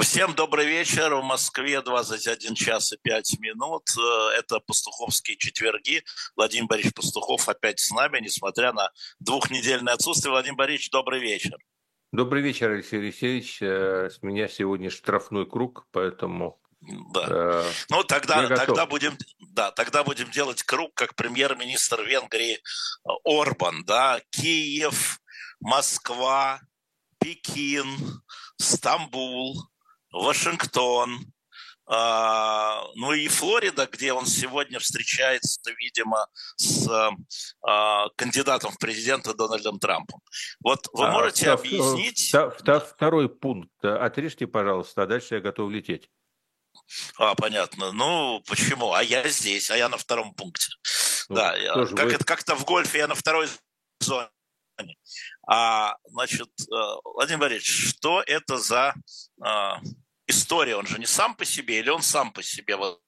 Всем добрый вечер. В Москве 21 час и 5 минут. Это пастуховские четверги. Владимир Борисович Пастухов опять с нами, несмотря на двухнедельное отсутствие. Владимир Борисович, добрый вечер. Добрый вечер, Алексей Алексеевич. С меня сегодня штрафной круг, поэтому Да. Ну, я тогда готов. будем делать круг, как премьер-министр Венгрии Орбан. Да? Киев, Москва, Пекин, Стамбул, Вашингтон, ну и Флорида, где он сегодня встречается, видимо, с кандидатом в президенты Дональдом Трампом. Вот вы можете объяснить... Второй пункт. Отрежьте, пожалуйста, а дальше я готов лететь. Понятно. Ну, почему? А я здесь, а я на втором пункте. Да, как-то в гольфе я на второй зоне. Значит, Владимир Борисович, что это за история? Он же не сам по себе, или он сам по себе вот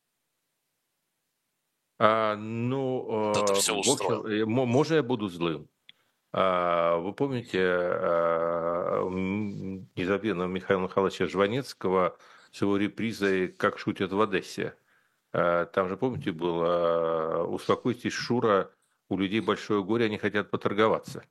это все устроил? Можно я буду злым? Вы помните незабвенного Михаила Михайловича Жванецкого с его репризой «Как шутят в Одессе»? Там же, помните, было «Успокойтесь, Шура, у людей большое горе, они хотят поторговаться».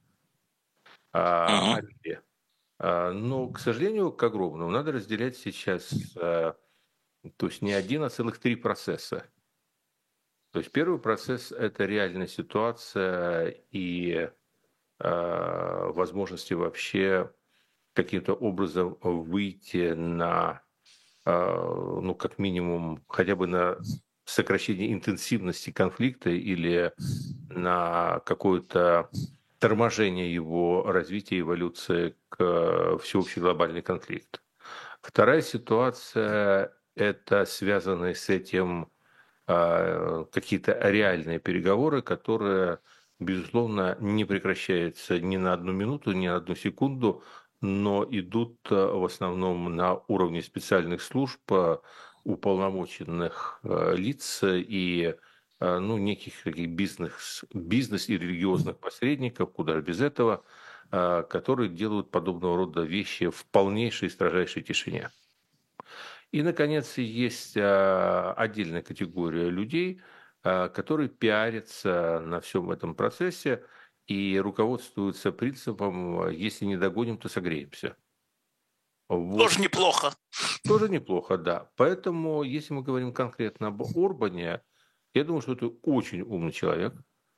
Но, к сожалению, к огромному, надо разделять сейчас, то есть не один, а целых три процесса. То есть первый процесс – это реальная ситуация и возможности вообще каким-то образом выйти на, ну, как минимум, хотя бы на сокращение интенсивности конфликта или на какое-то торможение его развития, эволюции к всеобщий глобальный конфликт. Вторая ситуация – это связанные с этим какие-то реальные переговоры, которые, безусловно, не прекращаются ни на одну минуту, ни на одну секунду, но идут в основном на уровне специальных служб, уполномоченных лиц и ну, неких таких бизнес и религиозных посредников, куда же без этого, которые делают подобного рода вещи в полнейшей и строжайшей тишине. И, наконец, есть отдельная категория людей, которые пиарятся на всем этом процессе и руководствуются принципом «если не догоним, то согреемся». Вот. Тоже неплохо. Тоже неплохо, да. Поэтому, если мы говорим конкретно об Орбане, я думаю, что это очень умный человек.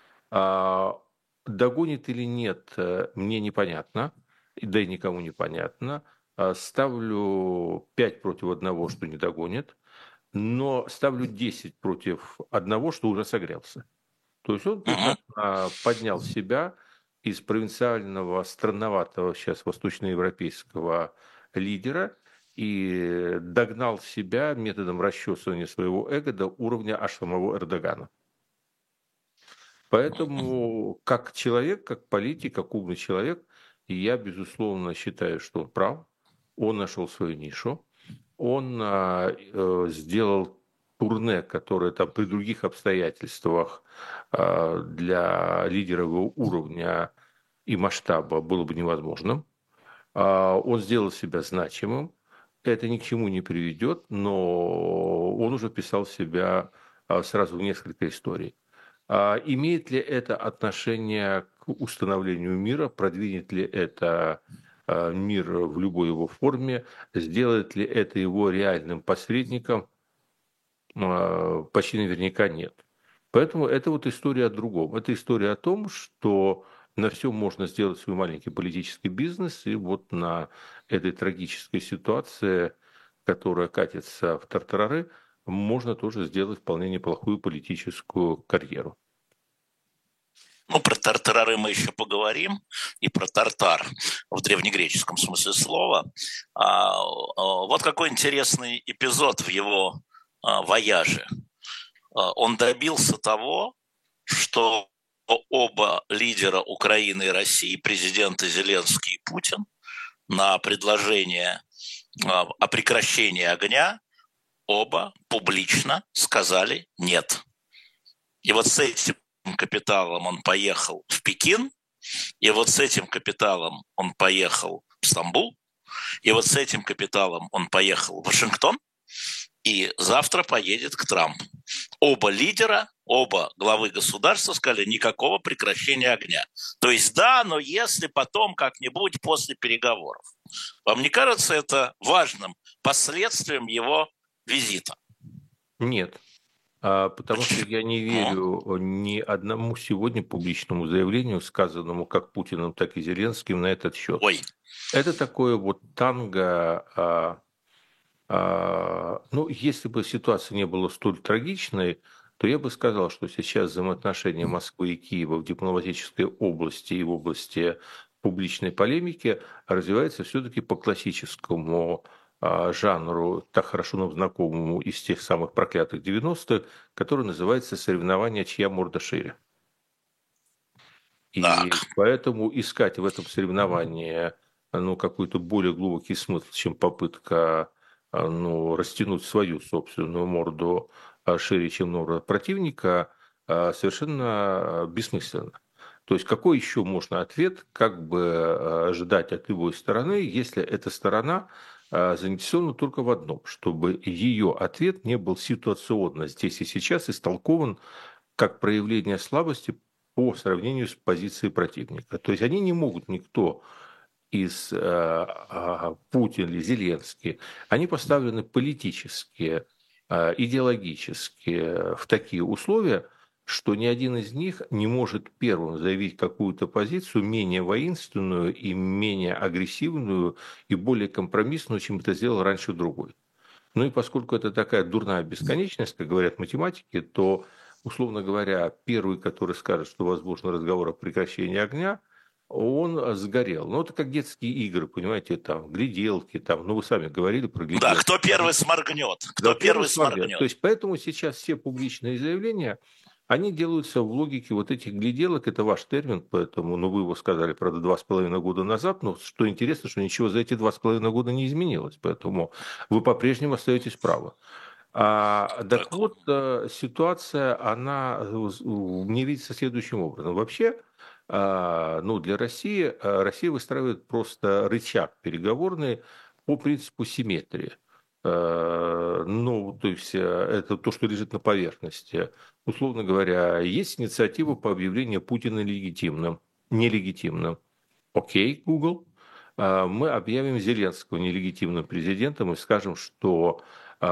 Догонит или нет, мне непонятно, да и никому непонятно. Ставлю 5 против 1, что не догонит, но ставлю 10 против 1, что уже согрелся. То есть он прекрасно поднял себя из провинциального, странноватого сейчас восточноевропейского лидера и догнал себя методом расчесывания своего эго до уровня аж самого Эрдогана. Поэтому как человек, как политик, как умный человек, я, безусловно, считаю, что он прав. Он нашел свою нишу. Он сделал турне, которое там при других обстоятельствах для лидера его уровня и масштаба было бы невозможным. Он сделал себя значимым. Это ни к чему не приведет, но он уже вписал себя сразу в несколько историй. Имеет ли это отношение к установлению мира, продвинет ли это мир в любой его форме, сделает ли это его реальным посредником, почти наверняка нет. Поэтому это вот история о другом. Это история о том, что на всем можно сделать свой маленький политический бизнес, и вот на этой трагической ситуации, которая катится в тартарары, можно тоже сделать вполне неплохую политическую карьеру. Ну, про тартарары мы еще поговорим, и про тартар в древнегреческом смысле слова. Вот какой интересный эпизод в его вояже. Он добился того, что оба лидера Украины и России, президенты Зеленский и Путин, на предложение о прекращении огня оба публично сказали «нет». И вот с этим капиталом он поехал в Пекин, и вот с этим капиталом он поехал в Стамбул, И вот с этим капиталом он поехал в Вашингтон и завтра поедет к Трампу. Оба лидера, оба главы государства сказали, никакого прекращения огня. То есть да, но если потом как-нибудь после переговоров. Вам не кажется это важным последствием его визита? Нет, потому что я не Ну, верю ни одному сегодня публичному заявлению, сказанному как Путиным, так и Зеленским на этот счет. ой, Это такое вот танго. Ну, если бы ситуация не была столь трагичной, то я бы сказал, что сейчас взаимоотношения Москвы и Киева в дипломатической области и в области публичной полемики развиваются все-таки по классическому жанру, так хорошо нам знакомому из тех самых проклятых 90-х, который называется «Соревнование, чья морда шире». так, И поэтому искать в этом соревновании ну, какой-то более глубокий смысл, чем попытка ну, растянуть свою собственную морду шире, чем морда противника, совершенно бессмысленно. То есть какой еще можно ответ как бы ждать от любой стороны, если эта сторона заинтересована только в одном, чтобы ее ответ не был ситуационно здесь и сейчас истолкован как проявление слабости по сравнению с позицией противника. То есть они не могут никто из Путин или Зеленский, они поставлены политически, идеологически в такие условия, что ни один из них не может первым заявить какую-то позицию менее воинственную и менее агрессивную и более компромиссную, чем это сделал раньше другой. Ну и поскольку это такая дурная бесконечность, как говорят математики, то, условно говоря, первый, который скажет, что возможно разговор о прекращении огня, он сгорел. Ну, это как детские игры, понимаете, там, гляделки, там, ну, вы сами говорили про да, гляделки. кто первый сморгнет, Да, кто первый первый сморгнет. То сморгнет. есть, поэтому сейчас все публичные заявления, они делаются в логике вот этих гляделок, это ваш термин, поэтому, ну, вы его сказали, правда, 2,5 года назад, но что интересно, что ничего за эти 2,5 года не изменилось, поэтому вы по-прежнему остаетесь правы. Так Так, вот, ситуация, она мне видится следующим образом. Вообще, ну, для России, Россия выстраивает просто рычаг переговорный по принципу симметрии. Ну, то есть это то, что лежит на поверхности. Условно говоря, есть инициатива по объявлению Путина легитимным, нелегитимным. Окей, Google. Мы объявим Зеленского нелегитимным президентом и скажем, что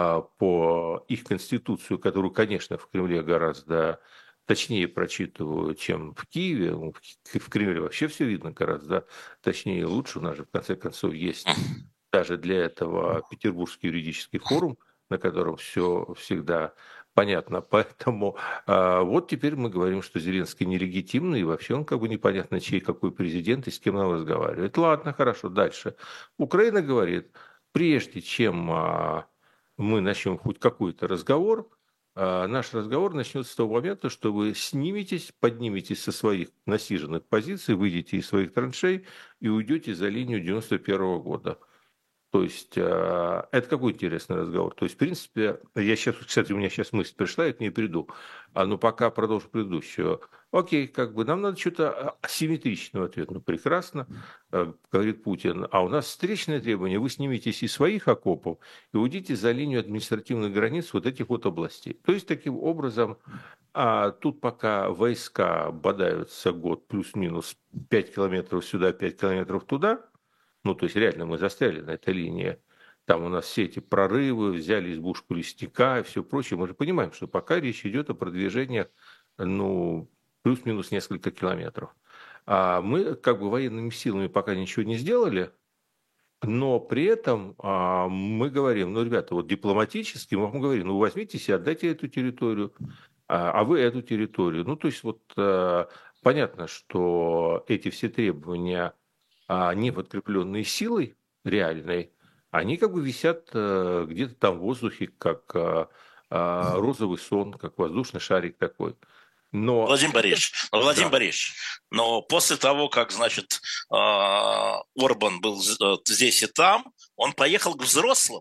по их конституцию, которую, конечно, в Кремле гораздо точнее прочитываю, чем в Киеве. Ну, в Кремле вообще все видно гораздо точнее и лучше. У нас же, в конце концов, есть даже для этого Петербургский юридический форум, на котором все всегда понятно. Поэтому вот теперь мы говорим, что Зеленский нелегитимный, и вообще он как бы непонятно, чей какой президент и с кем он разговаривает. Ладно, хорошо, дальше. Украина говорит, прежде чем мы начнем хоть какой-то разговор, наш разговор начнется с того момента, что вы сниметесь, подниметесь со своих насиженных позиций, выйдете из своих траншей и уйдете за линию 91 года. То есть это какой интересный разговор. То есть, в принципе, я сейчас, кстати, у меня сейчас мысль пришла, я к ней приду. Но пока продолжу предыдущую. Окей, как бы нам надо что-то асимметричного ответа. Ну, прекрасно, говорит Путин. А у нас встречное требование. Вы сниметесь из своих окопов и уйдите за линию административных границ вот этих вот областей. То есть, таким образом, тут пока войска бодаются год плюс-минус 5 километров сюда, 5 километров туда, ну, то есть реально мы застряли на этой линии. Там у нас все эти прорывы, взяли избушку лесника и все прочее. Мы же понимаем, что пока речь идет о продвижении, ну, плюс-минус несколько километров. А мы как бы военными силами пока ничего не сделали, но при этом мы говорим, ну, ребята, вот дипломатически мы вам говорим, ну, возьмитесь и отдайте эту территорию, а вы эту территорию. Ну, то есть вот понятно, что эти все требования, не подкрепленные силой реальной, они как бы висят где-то там в воздухе, как розовый сон, как воздушный шарик такой. Но Владимир это, Борисович, Владимир да, Борисович, но после того, как, значит, Орбан был здесь и там, он поехал к взрослым.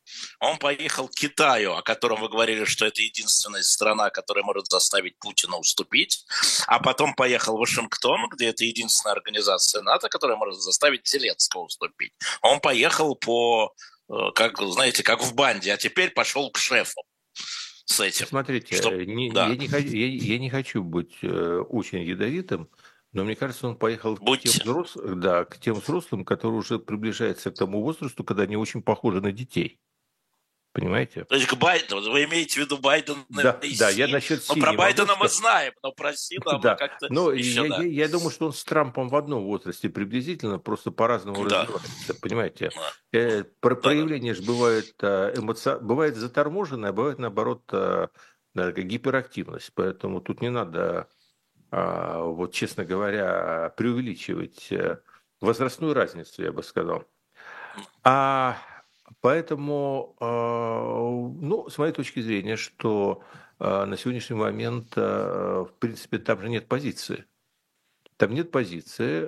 он поехал к Китаю, о котором вы говорили, что это единственная страна, которая может заставить Путина уступить, а потом поехал в Вашингтон, где это единственная организация НАТО, которая может заставить Зеленского уступить. Он поехал как, знаете, как в банде, а теперь пошел к шефу с этим. Смотрите, Да. я не хочу быть очень ядовитым, но мне кажется, он поехал Будьте. к тем взрослым, которые уже приближаются к тому возрасту, когда они очень похожи на детей. Понимаете? То есть к Байдену, вы имеете в виду Байдена и Да, я Си? насчет Ну, Си про не могу Байдена мы сказать. знаем, но про Си, да, мы Да, как-то но еще, да. я думаю, что он с Трампом в одном возрасте приблизительно, просто по-разному Да, развивается, понимаете? да, да. Проявление же бывает, бывает заторможенное, а бывает, наоборот, да, как гиперактивность, поэтому тут не надо, вот, честно говоря, преувеличивать возрастную разницу, я бы сказал. А поэтому, ну, с моей точки зрения, что на сегодняшний момент, в принципе, там же нет позиции. Там нет позиции,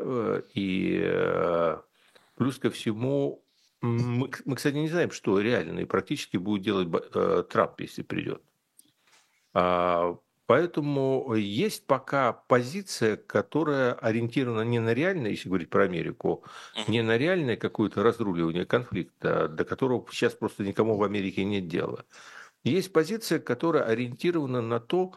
плюс ко всему, мы, кстати, не знаем, что реально и практически будет делать Трамп, если придет. А, Поэтому есть пока позиция, которая ориентирована не на реальное, если говорить про Америку, не на реальное какое-то разруливание конфликта, до которого сейчас просто никому в Америке нет дела. Есть позиция, которая ориентирована на то,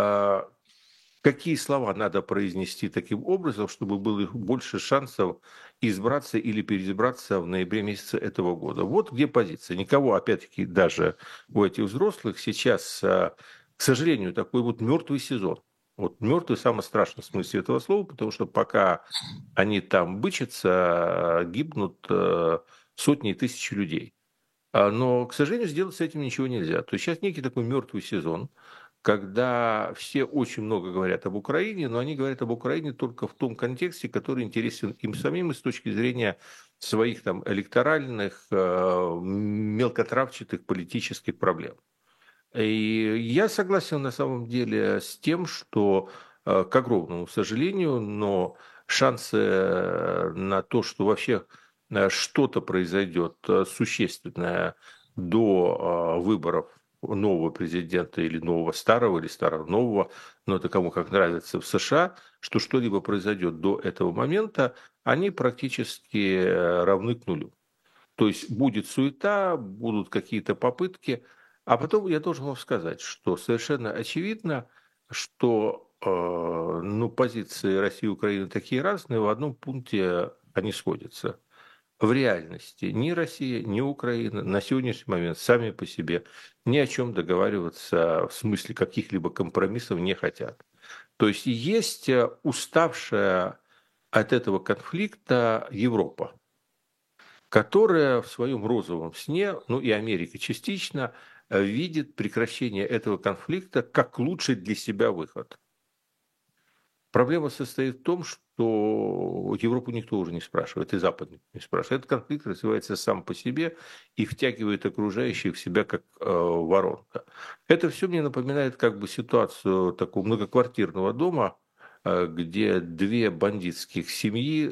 какие слова надо произнести таким образом, чтобы было больше шансов избраться или переизбраться в ноябре месяце этого года. Вот где позиция. Никого, опять-таки, даже у этих взрослых сейчас, к сожалению, такой вот мертвый сезон. Вот мертвый в самом страшном смысле этого слова, потому что пока они там бычатся, гибнут сотни и тысячи людей. Но, к сожалению, сделать с этим ничего нельзя. То есть сейчас некий такой мертвый сезон, когда все очень много говорят об Украине, но они говорят об Украине только в том контексте, который интересен им самим и с точки зрения своих там электоральных, мелкотравчатых политических проблем. И я согласен на самом деле с тем, что, к огромному сожалению, но шансы на то, что вообще что-то произойдет существенное до выборов нового президента или нового старого, или старого нового, но это кому как нравится в США, что что-либо произойдет до этого момента, они практически равны к нулю. То есть будет суета, будут какие-то попытки, а потом я должен вам сказать, что совершенно очевидно, что ну, позиции России и Украины такие разные, в одном пункте они сходятся. В реальности ни Россия, ни Украина на сегодняшний момент сами по себе ни о чем договариваться в смысле каких-либо компромиссов не хотят. То есть есть уставшая от этого конфликта Европа, которая в своем розовом сне, ну и Америка частично, видит прекращение этого конфликта как лучший для себя выход. Проблема состоит в том, что Европу никто уже не спрашивает, и Запад не спрашивает. Этот конфликт развивается сам по себе и втягивает окружающих в себя как воронка. Это все мне напоминает как бы ситуацию такого многоквартирного дома, где две бандитских семьи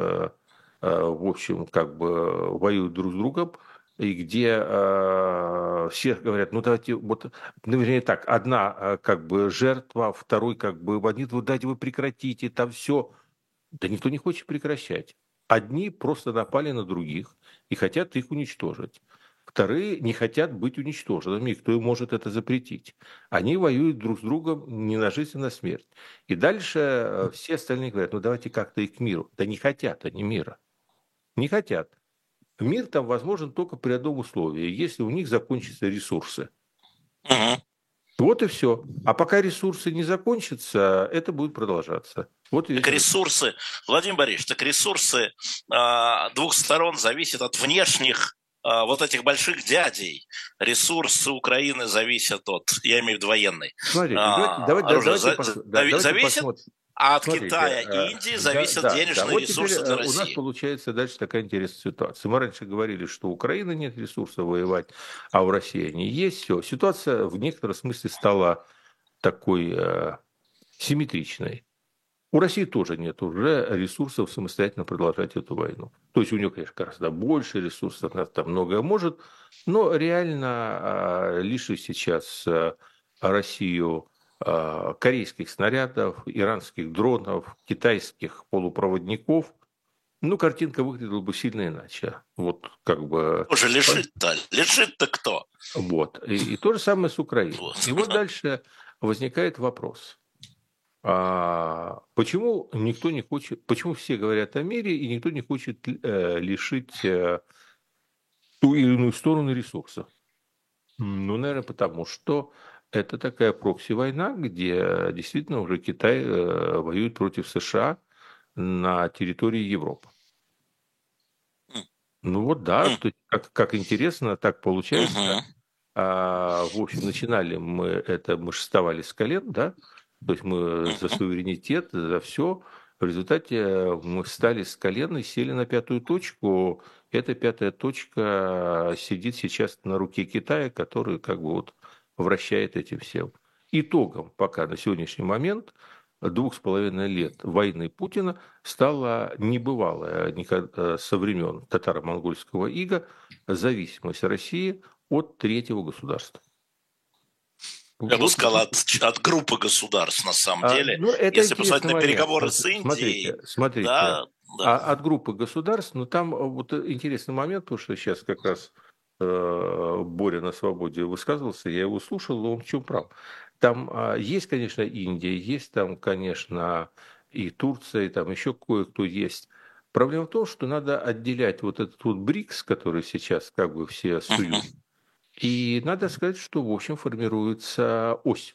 в общем, как бы воюют друг с другом, и где все говорят, ну давайте, вот, ну, вернее так, одна как бы жертва, второй как бы бандит, вот дайте вы прекратите, там все. Да никто не хочет прекращать. Одни просто напали на других и хотят их уничтожить. Вторые не хотят быть уничтоженными, и кто им может это запретить. Они воюют друг с другом не на жизнь, а на смерть. И дальше все остальные говорят, ну давайте как-то и к миру. Да не хотят они мира. Не хотят. Мир там возможен только при одном условии, если у них закончатся ресурсы. Угу. Вот и все. А пока ресурсы не закончатся, это будет продолжаться. Вот и весь Так разговор. ресурсы, Владимир Борисович, так ресурсы двух сторон зависят от внешних вот этих больших дядей. Ресурсы Украины зависят от, я имею в виду военный, Смотрите, оружия давайте зависит, посмотрим. а от Смотрите, Китая и Индии зависят да. денежные Вот теперь ресурсы для у нас России. получается дальше такая интересная ситуация. Мы раньше говорили, что у Украины нет ресурсов воевать, а у России они есть. Все. Ситуация в некотором смысле стала такой симметричной. У России тоже нет уже ресурсов самостоятельно продолжать эту войну. То есть у него, конечно, гораздо больше ресурсов, она там многое может, но реально лишить сейчас Россию корейских снарядов, иранских дронов, китайских полупроводников, ну, картинка выглядела бы сильно иначе. Вот как бы... Тоже лишит-то? Лишит-то кто? Вот. И то же самое с Украиной. Вот. И вот дальше возникает вопрос. Почему никто не хочет, почему все говорят о мире, и никто не хочет лишить ту или иную сторону ресурсов? Ну, наверное, потому что это такая прокси-война, где действительно уже Китай воюет против США на территории Европы. Ну вот да, то есть как интересно, так получается. Мгм. В общем, начинали мы это, мы шестовали с колен, да, то есть мы за Мгм. суверенитет, за все. В результате мы встали с колен и сели на пятую точку. Эта пятая точка сидит сейчас на руке Китая, который как бы вот вращает этим всем. Итогом пока на сегодняшний момент 2,5 лет войны Путина стала небывалая никогда со времен татаро-монгольского ига зависимость России от третьего государства. Я бы Вот, сказал, от группы государств, на самом деле. ну, это Если посмотреть интересный на момент. переговоры с Индией, Смотрите. да, да. От группы государств, но там вот интересный момент, потому что сейчас как раз Боря на свободе высказывался, я его слушал, но он в чем прав. Там есть, конечно, Индия, есть там, конечно, и Турция, и там еще кое-кто есть. Проблема в том, что надо отделять вот этот вот БРИКС, который сейчас как бы все Мгм. суют, и надо сказать, что, в общем, формируется ось.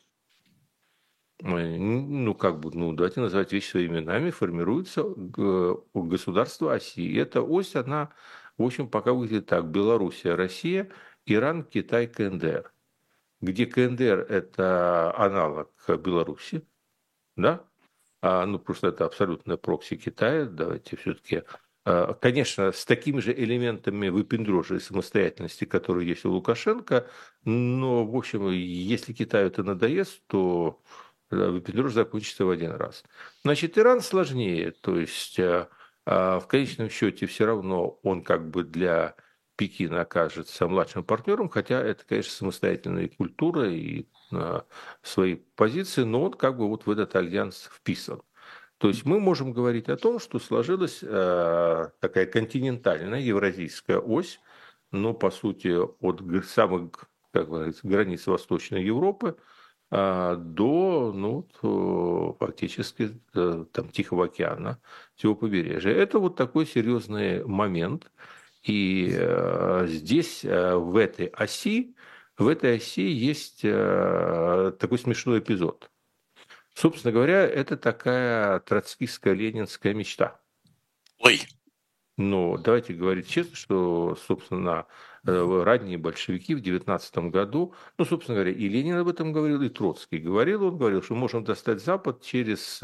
Ну, как бы, ну, давайте называть вещи своими именами, формируется государство оси. И эта ось, она, в общем, пока выглядит так. Белоруссия, Россия, Иран, Китай, КНДР. Где КНДР– это аналог Беларуси, да? Ну, просто это абсолютно прокси Китая. Давайте все-таки... Конечно, с такими же элементами выпендрежа и самостоятельности, которые есть у Лукашенко, но, в общем, если Китаю это надоест, то выпендреж закончится в один раз. Значит, Иран сложнее, то есть в конечном счете все равно он как бы для Пекина окажется младшим партнером, хотя это, конечно, самостоятельная культура и свои позиции, но он как бы вот в этот альянс вписан. То есть мы можем говорить о том, что сложилась такая континентальная евразийская ось, но по сути от самых, как говорится, границ Восточной Европы до ну, фактически там, Тихого океана, всего побережья. Это вот такой серьезный момент. И здесь, в этой оси есть такой смешной эпизод. Собственно говоря, это такая троцкистская ленинская мечта. Ой, Но давайте говорить честно, что, собственно, ранние большевики в 19 году, ну, собственно говоря, и Ленин об этом говорил, и Троцкий говорил, он говорил, что мы можем достать Запад через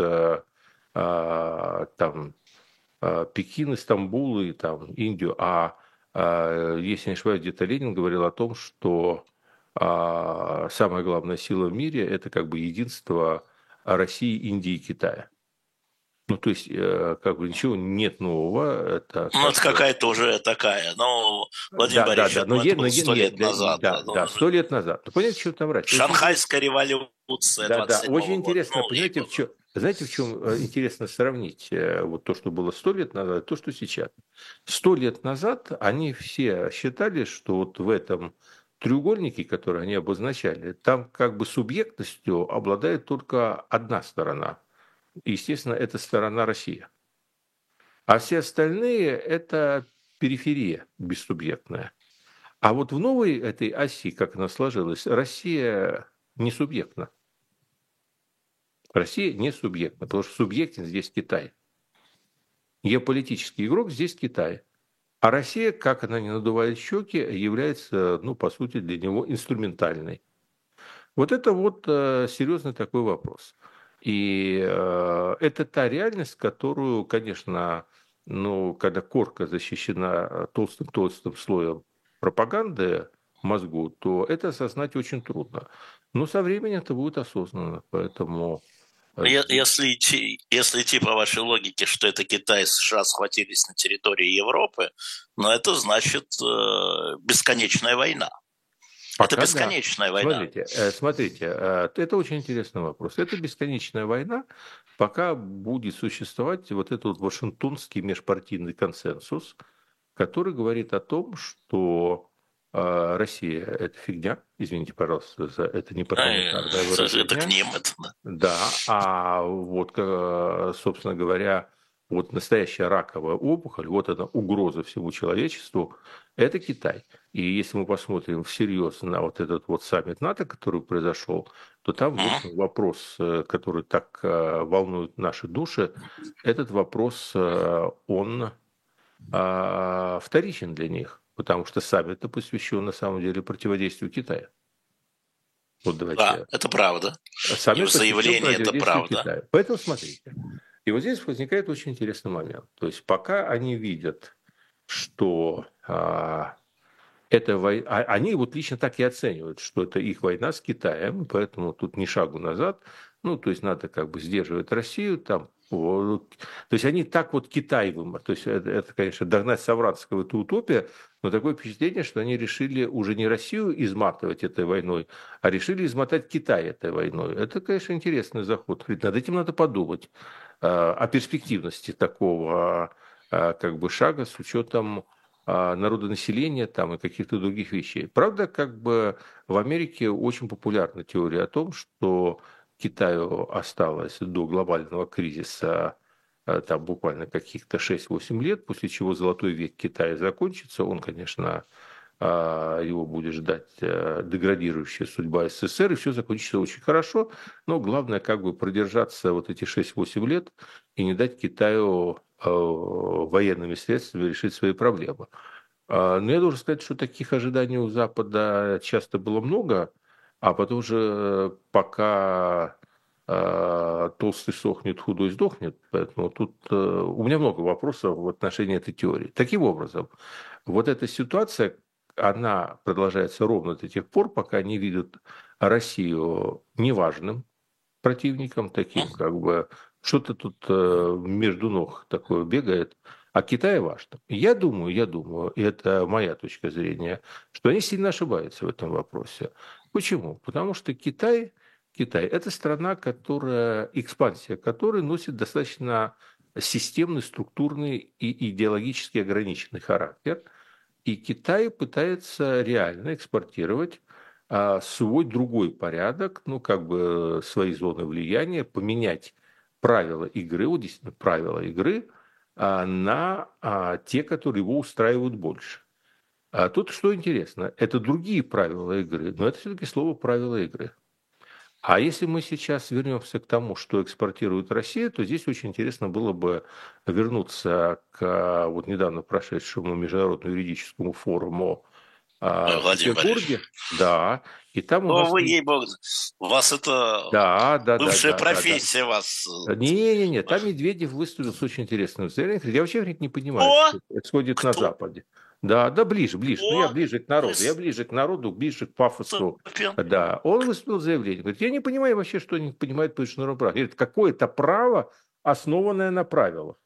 там, Пекин, Стамбул и там, Индию. Если не ошибаюсь, где-то Ленин говорил о том, что самая главная сила в мире– это как бы единство России, Индии и Китая. Ну, то есть, как бы ничего нет нового, это ну как это бы... какая-то уже такая, ну, Владимир Да, да, Борисович, да, я думаю, это было сто нет, лет назад. да, да, 100 лет назад. Ну, понимаете, что там врать? Очень интересно. Шанхайская революция Да, да, очень 27-го года, интересно, ну, ей понимаете, было. знаете, в чем интересно сравнить вот то, что было 100 лет назад, и то, что сейчас. 100 лет назад они все считали, что вот в этом треугольнике, который они обозначали, там как бы субъектностью обладает только одна сторона. И, естественно, это сторона Россия. А все остальные– это периферия бессубъектная. А вот в новой этой оси, как она сложилась, Россия не субъектна. Россия не субъектна, потому что субъектен здесь Китай. Геополитический игрок здесь Китай. А Россия, как она не надувает щеки, является, ну, по сути, для него инструментальной. Вот это вот серьезный такой вопрос. И это та реальность, которую, конечно, ну, когда корка защищена толстым-толстым слоем пропаганды в мозгу, то это осознать очень трудно. Но со временем это будет осознанно. Поэтому Если идти по вашей логике, что это Китай и США схватились на территории Европы, но это значит бесконечная война. Это Пока да. бесконечная война. Смотрите, это очень интересный вопрос. Это бесконечная война, пока будет существовать вот этот вот Вашингтонский межпартийный консенсус, который говорит о том, что Россия – это фигня, извините, пожалуйста, за это непарламентарное Это к выражение. ним. Это, да. Да, а вот, собственно говоря, вот настоящая раковая опухоль, вот она угроза всему человечеству, это Китай. И если мы посмотрим всерьез на вот этот вот саммит НАТО, который произошел, то там, в общем, вопрос, который так волнует наши души, этот вопрос, он вторичен для них, потому что саммит посвящен на самом деле противодействию Китая. Вот Да, давайте. это правда. И в Саммит посвящен заявлении это противодействию правда. Китаю. Поэтому смотрите. И вот здесь возникает очень интересный момент. То есть пока они видят, что это война, они вот лично так и оценивают, что это их война с Китаем, поэтому тут ни шагу назад. Ну, то есть надо как бы сдерживать Россию там. Вот. То есть они так вот Китай вымор. То есть это, конечно, догнать Савранского, это утопия, но такое впечатление, что они решили уже не Россию изматывать этой войной, а решили измотать Китай этой войной. Это, конечно, интересный заход. Ведь над этим надо подумать о перспективности такого как бы шага с учетом народонаселения там и каких-то других вещей. Правда, как бы в Америке очень популярна теория о том, что Китаю осталось до глобального кризиса там буквально каких-то 6-8 лет, после чего золотой век Китая закончится. Он, конечно, его будет ждать деградирующая судьба СССР, и все закончится очень хорошо, но главное как бы продержаться вот эти 6-8 лет и не дать Китаю военными средствами решить свои проблемы. Но я должен сказать, что таких ожиданий у Запада часто было много, а потом же пока толстый сохнет, худой сдохнет. Поэтому тут у меня много вопросов в отношении этой теории. Таким образом, вот эта ситуация, она продолжается ровно до тех пор, пока не видят Россию неважным противником, таким как бы что-то тут между ног такое бегает, а Китай важно. Я думаю, и это моя точка зрения, что они сильно ошибаются в этом вопросе. Почему? Потому что Китай – это страна, экспансия которой носит достаточно системный, структурный и идеологически ограниченный характер. И Китай пытается реально экспортировать свой другой порядок, ну, как бы свои зоны влияния, поменять правила игры, вот действительно правила игры, на те, которые его устраивают больше. А тут что интересно, это другие правила игры, но это все-таки слово правила игры. А если мы сейчас вернемся к тому, что экспортирует Россия, то здесь очень интересно было бы вернуться к вот недавно прошедшему международному юридическому форуму в Владимир Петербурге. Борисович. Да, и там у О, нас... вы, ей-богу, у вас это бывшая Да. профессия вас. Не, там Медведев выступил с очень интересным заявлением. Я вообще говорит, не понимаю, Кто? что происходит на Кто? Западе. Да, ближе. Ну, я Кто? ближе к народу. Я ближе к народу, ближе к пафосу. Ступин. Да, он выступил с заявлением. Говорит, я не понимаю вообще, что они понимают по международному праву. Говорит, какое-то право, основанное на правилах.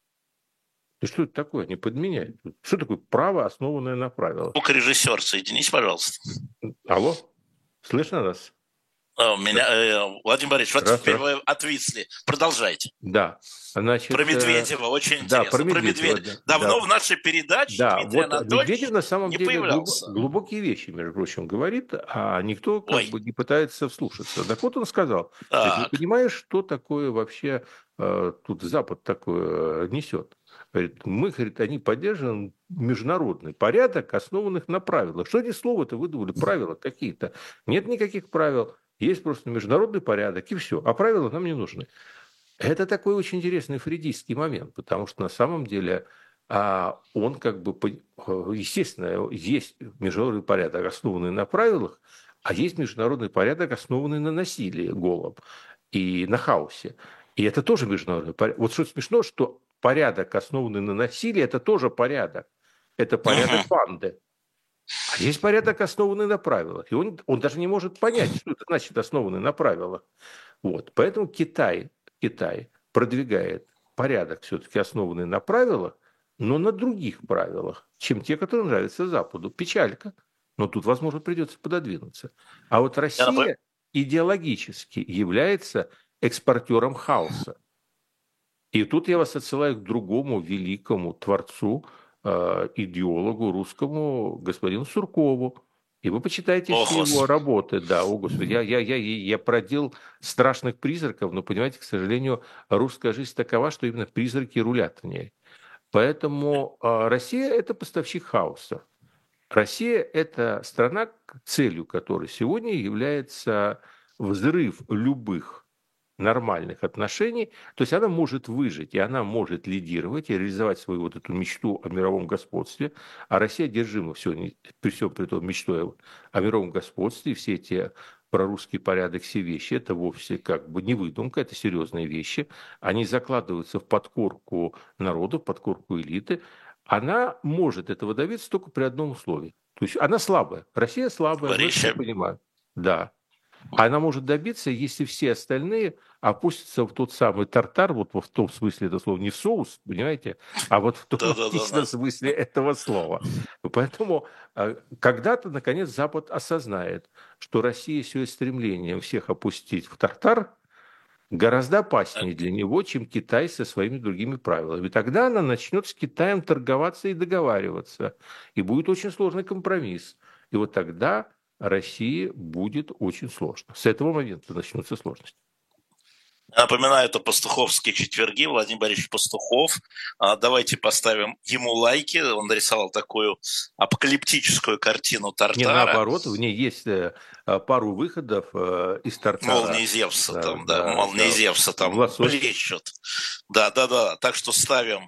И что это такое? Не подменяет. Что такое право, основанное на правилах? Звукорежиссер, соединись, пожалуйста. Алло? Слышно нас? Владимир Борисович, вот Раз, теперь раз. вы отвисли. Продолжайте. Да, значит... Про Медведева, очень Да, интересно. про Медведева. Давно в нашей передаче Да, Дмитрий вот Медведев Анатольевич на самом не деле появлялся. глубокие вещи, между прочим, говорит, а никто как Ой. бы не пытается вслушаться. Так вот он сказал, говорит, не Так. понимаешь, что такое вообще тут Запад такое несет. Говорит, говорит, они поддерживают международный порядок, основанных на правилах. Что эти слова-то выдумали? Правила какие-то. Нет никаких правил. Есть просто международный порядок, и все. А правила нам не нужны. Это такой очень интересный фрейдистский момент, потому что на самом деле он как бы, естественно, есть международный порядок, основанный на правилах, а есть международный порядок, основанный на насилии голом и на хаосе. И это тоже международный порядок. Вот что смешно, что порядок, основанный на насилии, это тоже порядок. Это порядок банды. А есть порядок, основанный на правилах. И он даже не может понять, что это значит основанный на правилах. Вот. Поэтому Китай продвигает порядок, все-таки основанный на правилах, но на других правилах, чем те, которые нравятся Западу. Печалька. Но тут, возможно, придется пододвинуться. А вот Я напомню, Россия идеологически является экспортером хаоса. И тут я вас отсылаю к другому великому творцу, идеологу русскому, господину Суркову. И вы почитаете о, все его Господи. работы. Да, о, Господи, я продел страшных призраков, но, понимаете, к сожалению, русская жизнь такова, что именно призраки рулят в ней. Поэтому Россия – это поставщик хаоса. Россия – это страна, целью которой сегодня является взрыв любых нормальных отношений, то есть она может выжить, и она может лидировать, и реализовать свою вот эту мечту о мировом господстве, а Россия одержима при всем при том мечтой о мировом господстве, и все эти прорусский порядок, все вещи, это вовсе как бы не выдумка, это серьезные вещи, они закладываются в подкорку народу, в подкорку элиты, она может этого добиться только при одном условии. То есть она слабая, Россия слабая, мы это все Говорящая. понимаем, да. Она может добиться, если все остальные опустятся в тот самый тартар, вот в том смысле это слово, не в соус, понимаете, а вот в том Да-да-да-да. логичном смысле этого слова. Поэтому когда-то, наконец, Запад осознает, что Россия с ее стремлением всех опустить в тартар гораздо опаснее для него, чем Китай со своими другими правилами. И тогда она начнет с Китаем торговаться и договариваться. И будет очень сложный компромисс. И вот тогда России будет очень сложно. С этого момента начнутся сложности. Я напоминаю, это пастуховские четверги, Владимир Борисович Пастухов. Давайте поставим ему лайки. Он нарисовал такую апокалиптическую картину Не Тартара. наоборот, в ней есть пару выходов из тартара. Молнии Зевса Да, там, да, да, молнии да. Зевса там Лосось. блещут. Да. Так что ставим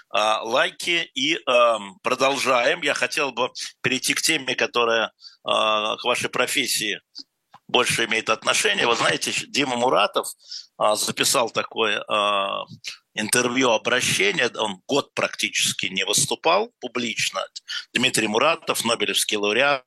лайки и продолжаем. Я хотел бы перейти к теме, которая к вашей профессии больше имеет отношение. Вы знаете, Дима Муратов записал такое интервью, обращение. Он год практически не выступал публично. Дмитрий Муратов, Нобелевский лауреат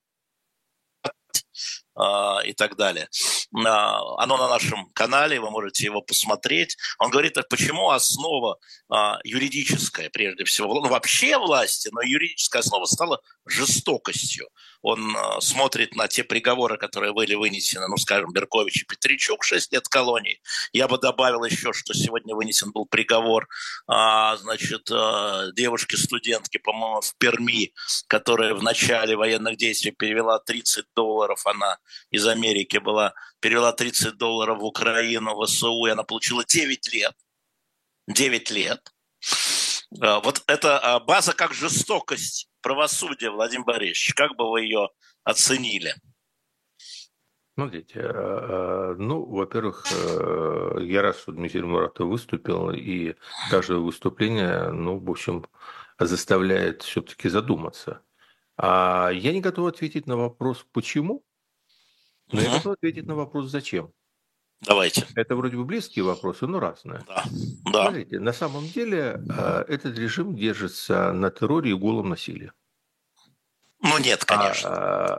и так далее. Оно на нашем канале, вы можете его посмотреть. Он говорит, почему основа юридическая, прежде всего, ну вообще власти, но юридическая основа стала жестокостью. Он смотрит на те приговоры, которые были вынесены, ну, скажем, Беркович и Петричук, 6 лет колонии. Я бы добавил еще, что сегодня вынесен был приговор, девушке-студентке, по-моему, в Перми, которая в начале военных действий перевела $30, она из Америки перевела $30 в Украину, в ВСУ, и она получила 9 лет. 9 лет. Вот это база как жестокость правосудия, Владимир Борисович. Как бы вы ее оценили? Смотрите, ну, во-первых, я рад, что Дмитрий Муратов выступил, и каждое выступление, ну, в общем, заставляет все-таки задуматься. А я не готов ответить на вопрос «почему?», но я готов ответить на вопрос «зачем?». Давайте. Это вроде бы близкие вопросы, но разные. Да. Смотрите, на самом деле этот режим держится на терроре и голом насилии. Ну нет, конечно.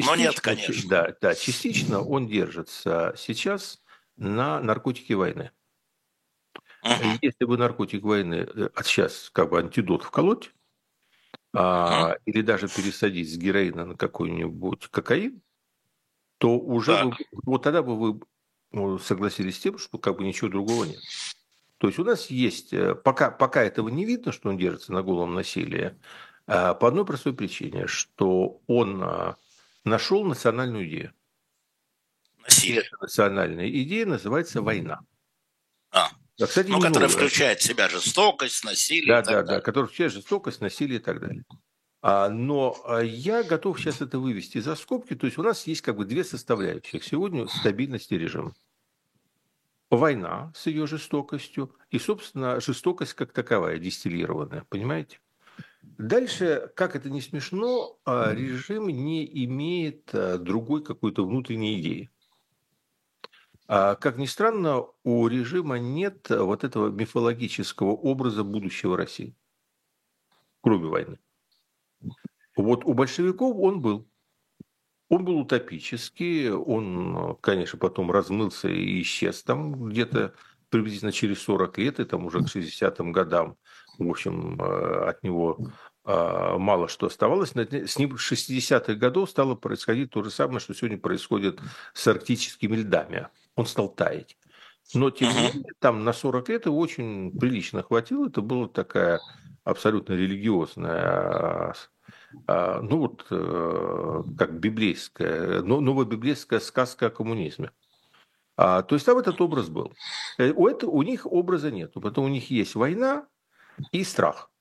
Частично он держится сейчас на наркотике войны. Если бы наркотик войны сейчас как бы антидот вколоть, или даже пересадить с героина на какой-нибудь кокаин, то уже вот тогда бы вы согласились с тем, что как бы ничего другого нет. То есть у нас есть, пока этого не видно, что он держится на голом насилии, по одной простой причине, что он нашел национальную идею. И эта национальная идея называется война. Кстати, которая включает в себя жестокость, насилие и так далее. Да, которая включает жестокость, насилие и так далее. Но я готов сейчас это вывести за скобки. То есть у нас есть как бы две составляющих сегодня стабильности режима. Война с ее жестокостью и, собственно, жестокость как таковая, дистиллированная, понимаете? Дальше, как это не смешно, режим не имеет другой какой-то внутренней идеи. Как ни странно, у режима нет вот этого мифологического образа будущего России, кроме войны. Вот у большевиков он был. Он был утопический, он, конечно, потом размылся и исчез там где-то приблизительно через 40 лет, и там уже к 60-м годам, в общем, от него мало что оставалось. С ним с 60-х годов стало происходить то же самое, что сегодня происходит с арктическими льдами. Он стал таять. Но, тем не Мгм. менее, там на 40 лет его очень прилично хватило. Это была такая абсолютно религиозная ну вот как библейская, новобиблейская сказка о коммунизме. То есть там этот образ был. У них образа нет, потому у них есть война и страх.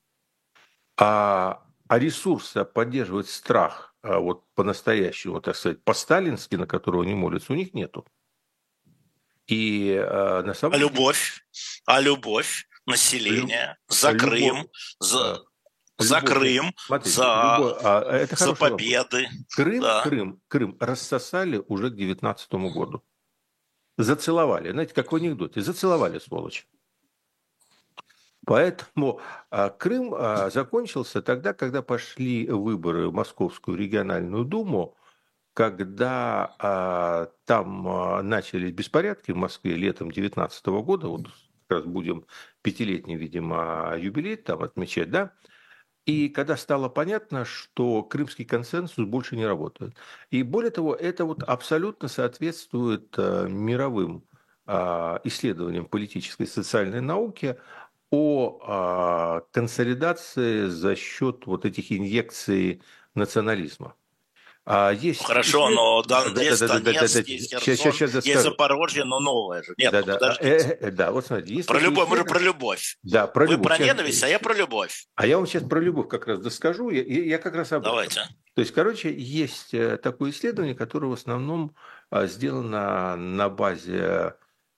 А ресурса поддерживать страх вот по-настоящему, так сказать, по-сталински, на которого они молятся, у них нету. И на А самом деле любовь? А любовь лю- населения за любовь, Крым, за, э, за нет, Крым, смотрите, за, это за хороший вопрос. победы, да. Крым рассосали уже к 19 году. Зацеловали. Знаете, как в анекдоте. Зацеловали, сволочь. Поэтому Крым закончился тогда, когда пошли выборы в Московскую региональную думу, когда там начались беспорядки в Москве летом 19 года, вот как раз будем пятилетний, видимо, юбилей там отмечать, да, и когда стало понятно, что крымский консенсус больше не работает. И более того, это вот абсолютно соответствует мировым исследованиям политической и социальной науки о консолидации за счет вот этих инъекций национализма. Есть Хорошо, исследования... но есть Да-да-да-да-да-да. Донецк, есть Херсон, Сейчас есть доскажу. Запорожье, но новое же. Нет, ну Да-да. подождите. Да, вот смотрите, есть Про такое любовь, мы же про исследование. любовь. Да, про Вы любовь. про ненависть, а я про любовь. А я вам сейчас про любовь как раз доскажу, я как раз об этом. Давайте. То есть, короче, есть такое исследование, которое в основном сделано на базе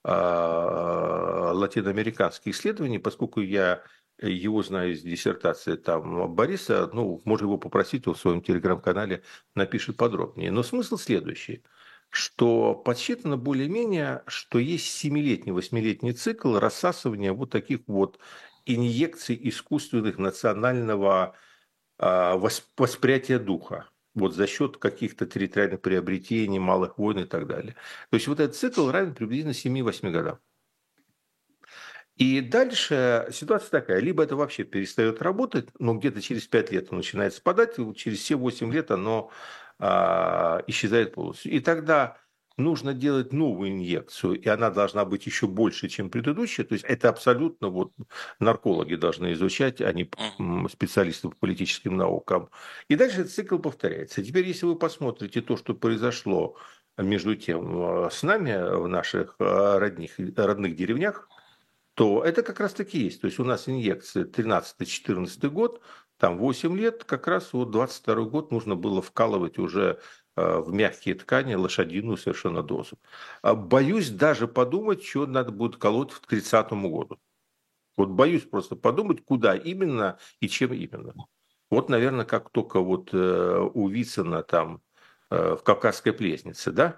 латиноамериканских исследований, поскольку я его знаю из диссертации там Бориса, ну, можно его попросить, он в своем телеграм-канале напишет подробнее. Но смысл следующий, что подсчитано более-менее, что есть 7-летний, 8-летний цикл рассасывания вот таких вот инъекций искусственных национального восприятия духа. Вот за счет каких-то территориальных приобретений, малых войн и так далее. То есть вот этот цикл равен приблизительно 7-8 годам. И дальше ситуация такая, либо это вообще перестает работать, но где-то через 5 лет оно начинает спадать, и вот через все 8 лет оно исчезает полностью. И тогда нужно делать новую инъекцию, и она должна быть еще больше, чем предыдущая. То есть это абсолютно вот наркологи должны изучать, а не Мгм. специалисты по политическим наукам. И дальше этот цикл повторяется. Теперь, если вы посмотрите то, что произошло между тем с нами в наших родных деревнях, то это как раз таки есть. То есть у нас инъекция 13-14 год, там 8 лет, как раз вот 22 год нужно было вкалывать уже в мягкие ткани лошадиную совершенно дозу. Боюсь даже подумать, что надо будет колоть к 30 году. Вот боюсь просто подумать, куда именно и чем именно. Вот, наверное, как только вот у Вицина там в «Кавказской пленнице», да,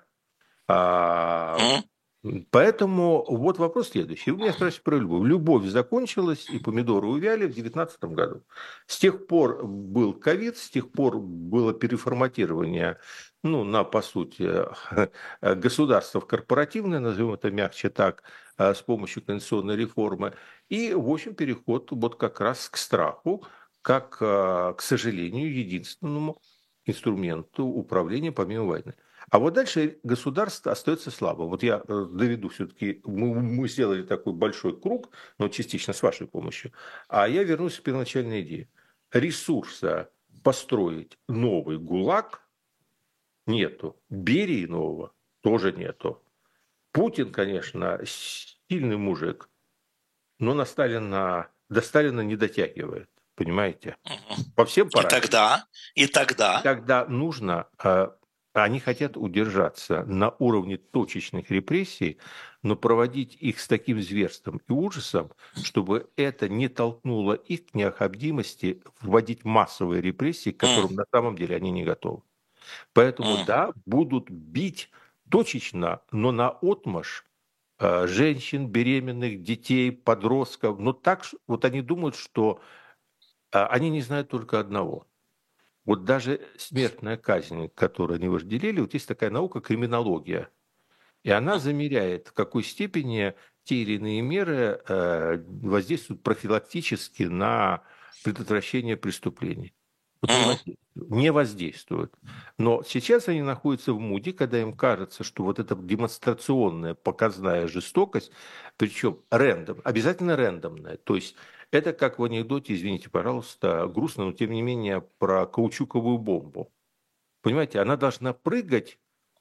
а, Мгм. поэтому вот вопрос следующий. Вы меня спрашиваете про любовь. Любовь закончилась, и помидоры увяли в 2019 году. С тех пор был ковид, с тех пор было переформатирование, ну, на, по сути, государство в корпоративное, назовем это мягче так, с помощью конституционной реформы. И, в общем, переход вот как раз к страху, как, к сожалению, единственному инструменту управления помимо войны. А вот дальше государство остается слабым. Вот я доведу все-таки, мы сделали такой большой круг, но частично с вашей помощью. А я вернусь к первоначальной идее. Ресурса построить новый ГУЛАГ нету. Берии нового тоже нету. Путин, конечно, сильный мужик, но до Сталина не дотягивает. Понимаете? Мгм. По всем И параметрам. тогда, и И тогда, тогда нужно, они хотят удержаться на уровне точечных репрессий, но проводить их с таким зверством и ужасом, чтобы это не толкнуло их к необходимости вводить массовые репрессии, к м, которым на самом деле они не готовы. Поэтому, м, да, будут бить точечно, но наотмашь женщин, беременных, детей, подростков. Но так вот они думают, что они не знают только одного – Вот даже смертная казнь, которую они вожделели, вот есть такая наука криминология. И она замеряет, в какой степени те или иные меры воздействуют профилактически на предотвращение преступлений. Вот Мгм. не воздействуют. Но сейчас они находятся в муде, когда им кажется, что вот эта демонстрационная показная жестокость, причем обязательно рандомная, то есть это как в анекдоте, извините, пожалуйста, грустно, но тем не менее про каучуковую бомбу. Понимаете, она должна прыгать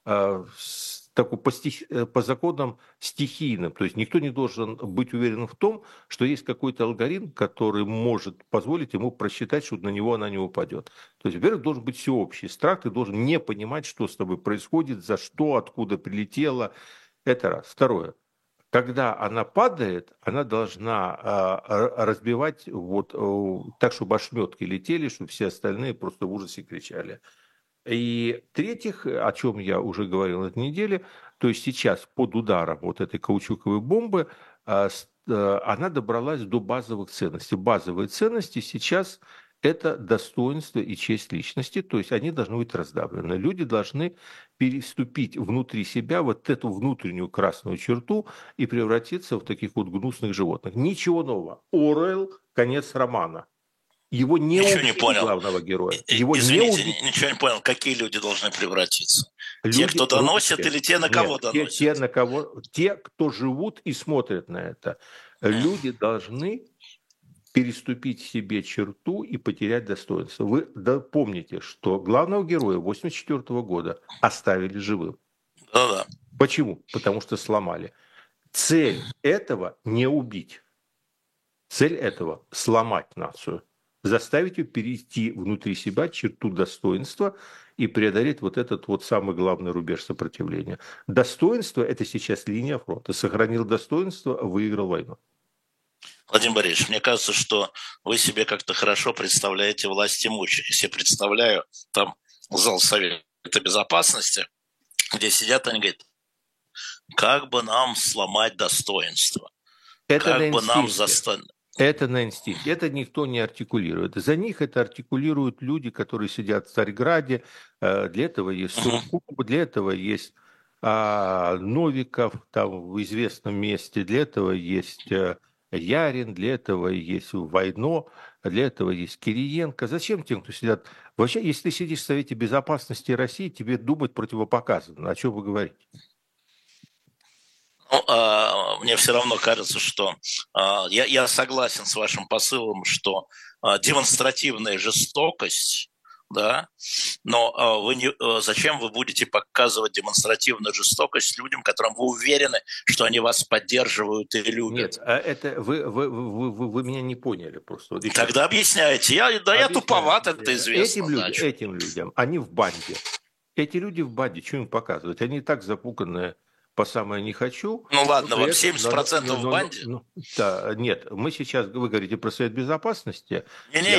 по законам стихийным. То есть никто не должен быть уверен в том, что есть какой-то алгоритм, который может позволить ему просчитать, что на него она не упадет. То есть, во-первых, должен быть всеобщий страх, ты должен не понимать, что с тобой происходит, за что, откуда прилетело. Это раз. Второе. Когда она падает, она должна разбивать так, чтобы ошметки летели, чтобы все остальные просто в ужасе кричали. И в-третьих, о чем я уже говорил на этой неделе, то есть сейчас под ударом вот этой каучуковой бомбы она добралась до базовых ценностей. Базовые ценности сейчас это достоинство и честь личности, то есть они должны быть раздавлены. Люди должны переступить внутри себя вот эту внутреннюю красную черту и превратиться в таких вот гнусных животных. Ничего нового. Оруэлл, конец романа. Его не Ничего не убили, понял. главного героя. Его не Извините, убили. ничего не понял. Какие люди должны превратиться? Те, Люди, кто доносят, или те, на кого нет, доносят? те, кто живут и смотрят на это, люди должны переступить себе черту и потерять достоинство. Вы помните, что главного героя 1984 года оставили живым. Да-да. Почему? Потому что сломали. Цель этого не убить. Цель этого – сломать нацию, заставить ее перейти внутри себя черту достоинства и преодолеть вот этот вот самый главный рубеж сопротивления. Достоинство – это сейчас линия фронта. Сохранил достоинство – выиграл войну. Владимир Борисович, мне кажется, что вы себе как-то хорошо представляете власть имущих. Если я представляю там зал Совета Безопасности, где сидят, они говорят, как бы нам сломать достоинство, Это на как бы нам инстинкте. заставить. Это на инстинкте. Это никто не артикулирует. За них это артикулируют люди, которые сидят в Царьграде. Для этого есть Сурков, для этого есть Новиков там в известном месте, для этого есть Ярин, для этого есть Войно, для этого есть Кириенко. Зачем тем, кто сидят? Вообще, если ты сидишь в Совете Безопасности России, тебе думать противопоказано. О чем вы говорите? Ну, мне все равно кажется, что я согласен с вашим посылом, что демонстративная жестокость, да, но зачем вы будете показывать демонстративную жестокость людям, которым вы уверены, что они вас поддерживают и любят? Нет, это вы меня не поняли просто. Вот еще раз. Тогда объясняйте. Я Объясняю. туповат, это известно. Да, Этим людям, они в банде. Эти люди в банде, что им показывать? Они и так запуганные по самое не хочу. ну Но ладно, при вам этом, 70% в банде? да, нет, мы сейчас, вы говорите про Совет Безопасности. Не-не,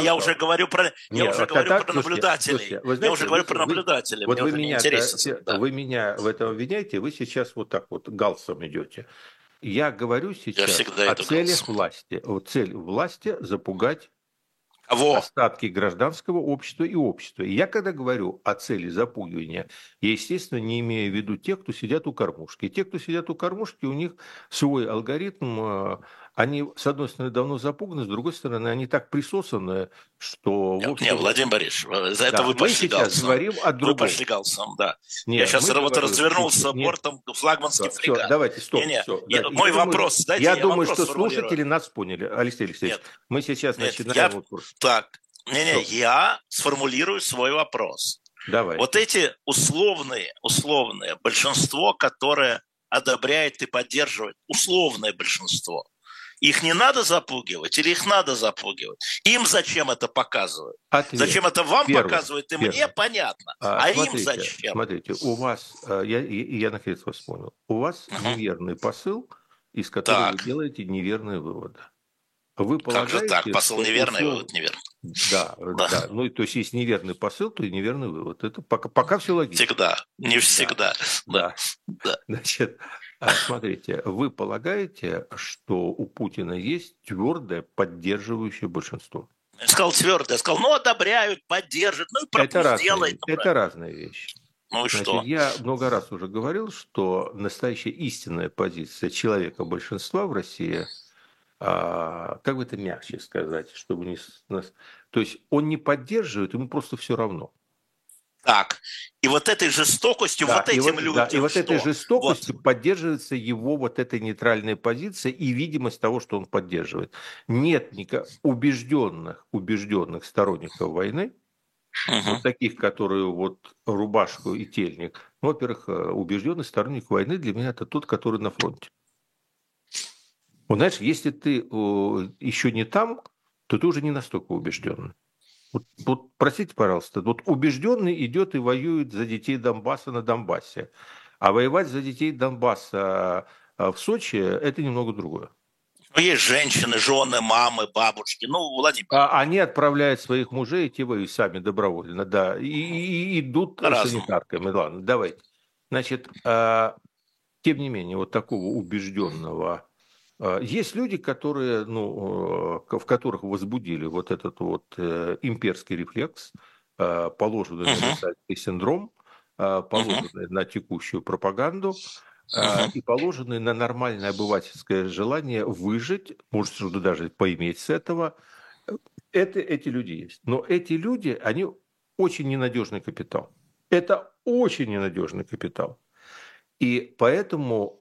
я уже говорю про наблюдателей. Слушайте, вы Я уже знаете, говорю про наблюдателей. вот Мне уже не интересен. Да. вы меня в этом обвиняете, вы сейчас вот так вот галсом идете. Я говорю Я сейчас всегда о иду целях голосом. власти. Вот цель власти – запугать Кого? остатки гражданского общества и общества. И я, когда говорю о цели запугивания, я, естественно, не имею в виду тех, кто сидят у кормушки. Те, кто сидят у кормушки, у них свой алгоритм. Они, с одной стороны, давно запуганы, с другой стороны, они так присосаны, что, в Не, общем... Владимир Борисович, за это Да, вы мы пошли сейчас галсом. говорим о Вы другом. пошли галсом, да. Я Не, сейчас мы вот говорим... развернулся Нет, бортом флагманский все, фрегат. давайте, стоп, Не-не, все. мой вопрос, дайте Я я думаю, вопрос что сформулирую. слушатели нас поняли. Алексей Алексеевич, Нет, мы сейчас нет, начинаем... Так, не-не, Все, я сформулирую свой вопрос. Вот давайте. эти условные большинство, которое одобряет и поддерживает, условное большинство, их не надо запугивать или их надо запугивать? Им зачем это показывают? Ответ. Зачем это вам Первое. показывают и мне, понятно. Им зачем? Смотрите, у вас, я наконец вас понял, у вас Угу. неверный посыл, из которого вы Так, делаете неверные выводы. Вы как же так? полагаете, Посыл что неверный, вывод неверный. Да, Да, да. Ну, то есть, есть неверный посыл, то и неверный вывод. Это пока все логично. всегда, не Да, всегда. Да, да. да. Значит, смотрите, вы полагаете, что у Путина есть твердое поддерживающее большинство? Я сказал твердо, я сказал, ну, одобряют, поддержат, ну, и сделает. Это разные вещи. Ну и Значит, что? я много раз уже говорил, что настоящая истинная позиция человека большинства в России, как бы это мягче сказать, чтобы не... То есть он не поддерживает, ему просто все равно. Так, и вот этой жестокостью, Да, вот этим и людям вот этой что? Вот, жестокостью поддерживается его вот этой нейтральная позиция и видимость того, что он поддерживает. Нет убежденных сторонников войны, вот угу. таких, которые вот рубашку и тельник. Ну, во-первых, убежденный сторонник войны для меня это тот, который на фронте. Вот знаешь, если ты еще не там, то ты уже не настолько убежденный. Вот, простите, пожалуйста, вот убежденный идет и воюет за детей Донбасса на Донбассе. А воевать за детей Донбасса в Сочи – это немного другое. Ну, есть женщины, жены, мамы, бабушки. Ну, Владимир, Они отправляют своих мужей, те воюют сами добровольно, да, и идут по-разному. санитарками. Ладно, давайте. Значит, тем не менее, вот такого убежденного. Есть люди, которые, ну, в которых возбудили вот этот вот имперский рефлекс, положенный на Угу, версальский синдром, угу, положенный на текущую пропаганду угу. и положенный на нормальное обывательское желание выжить, может, что-то даже поиметь с этого. Эти люди есть. Но эти люди, они очень ненадежный капитал. Это очень ненадежный капитал. И поэтому,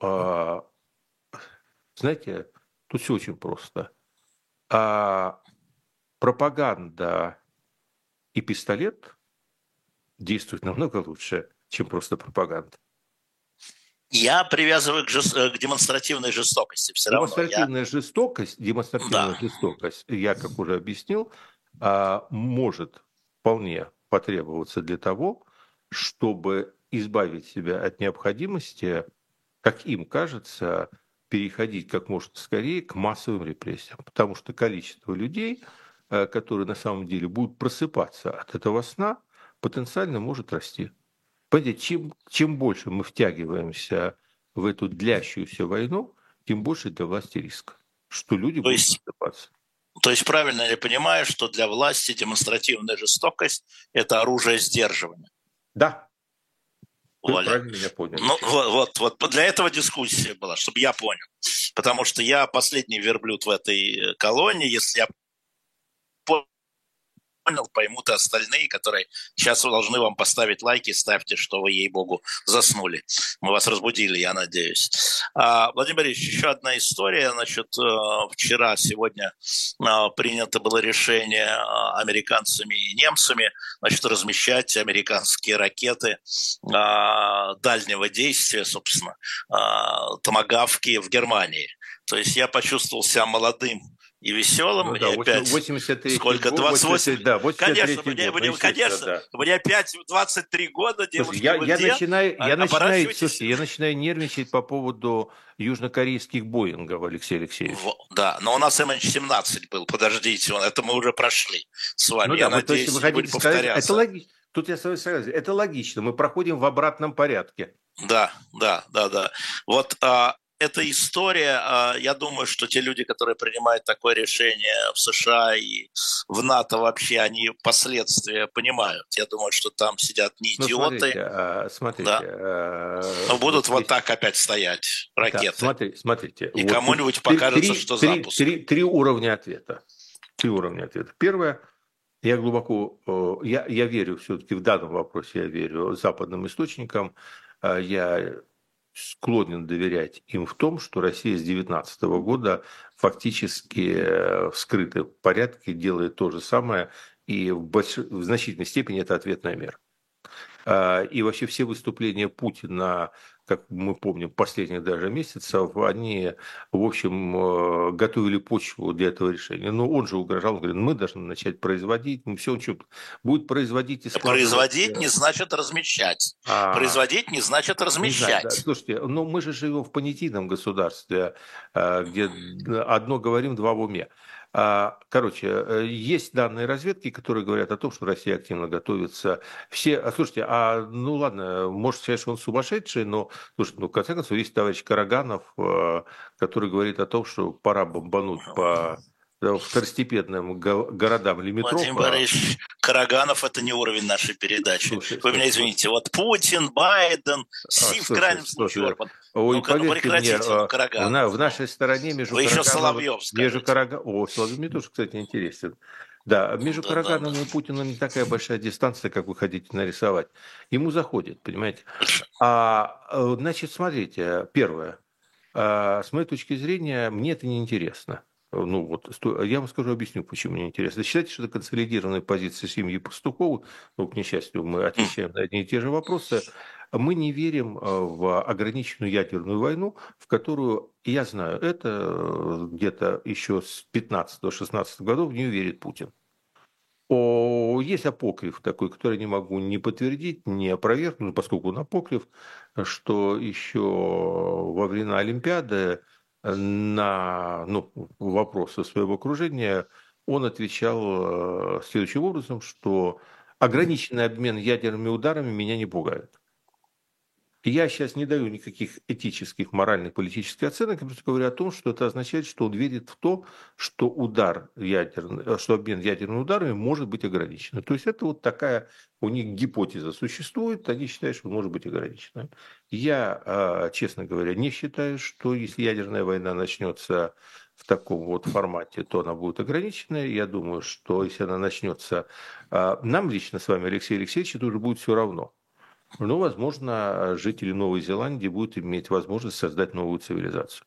знаете, тут все очень просто. А пропаганда и пистолет действуют намного лучше, чем просто пропаганда. Я привязываю к демонстративной жестокости все равно. Демонстративная Да, жестокость, я, как уже объяснил, может вполне потребоваться для того, чтобы избавить себя от необходимости, как им кажется, переходить как можно скорее к массовым репрессиям. Потому что количество людей, которые на самом деле будут просыпаться от этого сна, потенциально может расти. Понимаете, чем больше мы втягиваемся в эту длящуюся войну, тем больше для власти риск, что люди то будут есть, просыпаться. то есть правильно я понимаю, что для власти демонстративная жестокость – это оружие сдерживания. Да, вы Оля. правильно меня поняли. Ну, вот для этого дискуссия была, чтобы я понял. Потому что я последний верблюд в этой колонии, если я понял, поймут и остальные, которые сейчас должны вам поставить лайки, ставьте, что вы, ей-богу, заснули. Мы вас разбудили, я надеюсь. Владимир Борисович, еще одна история. Значит, вчера, сегодня принято было решение американцами и немцами, значит, размещать американские ракеты дальнего действия, собственно, томагавки в Германии. То есть я почувствовал себя молодым и веселым. Ну Мне да, опять 83-й сколько? год, 28? да, Конечно, 83-й год, ну, естественно, конечно. да. Мне опять 23 года, Слушай, девушки, вы где? Оборачивайтесь. я начинаю нервничать по поводу южнокорейских Боингов, Алексей Алексеевич. Да, но у нас MH17 был, подождите, это мы уже прошли с вами. Ну Я да, то есть надеюсь, вы не будем хотите сказать, это повторяться. логично. Тут я с вами согласен, это логично, мы проходим в обратном порядке. Да. Вот эта история, я думаю, что те люди, которые принимают такое решение в США и в НАТО вообще, они последствия понимают. Я думаю, что там сидят не Ну, идиоты, смотрите, да, но будут вот так опять стоять да, ракеты. смотрите. И Вот тут кому-нибудь покажется, что запуск. три уровня ответа. Три уровня ответа. Первое, я глубоко, я верю все-таки в данном вопросе, я верю западным источникам, я склонен доверять им в том, что Россия с 2019 года фактически в скрытом порядке делает то же самое, и в значительной степени это ответная мера. И вообще все выступления Путина, как мы помним, последних даже месяцев, они, в общем, готовили почву для этого решения. Но он же угрожал, он говорит, мы должны начать производить, мы все, он что, будет производить и складывать. Производить не значит размещать. А, Производить не значит не знаю, да. размещать. Слушайте, но мы же живем в понятийном государстве, где одно говорим, два в уме. Короче, есть данные разведки, которые говорят о том, что Россия активно готовится. Слушайте, ну ладно, может сказать, что он сумасшедший, но, слушайте, ну, в конце концов, есть товарищ Караганов, который говорит о том, что пора бомбануть по второстепенным городам Владимир лимитрофа. Борисович, Караганов – это не уровень нашей передачи. Слушай, Вы меня извините, вот Путин, Байден, Си в крайнем случае Орбан. Ой, Ну-ка, ну поверьте мне, прекратите, ну Караганов. в нашей стороне между Вы еще Карагановым... Соловьев Между скажете. О, Соловьев мне тоже, кстати, интересен. Да, между Да. Карагановым и Путиным не такая большая дистанция, как вы хотите нарисовать. Ему заходит, понимаете. Значит, смотрите, первое. С моей точки зрения, мне это не интересно. Ну вот, я вам скажу, объясню, почему мне интересно. Считайте, что это консолидированная позиция семьи Пастуховых. Ну, к несчастью, мы отвечаем на одни и те же вопросы. Мы не верим в ограниченную ядерную войну, в которую, я знаю, это где-то еще с 15-16 годов в нее верит Путин. Есть апокриф такой, который не могу ни подтвердить, ни опровергнуть, поскольку он апокриф, что еще во времена Олимпиады на вопросы своего окружения он отвечал следующим образом, что ограниченный обмен ядерными ударами меня не пугает. Я сейчас не даю никаких этических, моральных, политических оценок, я просто говорю о том, что это означает, что он верит в то, что что обмен ядерными ударами может быть ограничен. То есть это вот такая у них гипотеза существует, они считают, что может быть ограничена. Я, честно говоря, не считаю, что если ядерная война начнется в таком вот формате, то она будет ограниченная. Я думаю, что если она начнется, нам лично с вами, Алексей Алексеевич, это уже будет все равно. Ну, возможно, жители Новой Зеландии будут иметь возможность создать новую цивилизацию.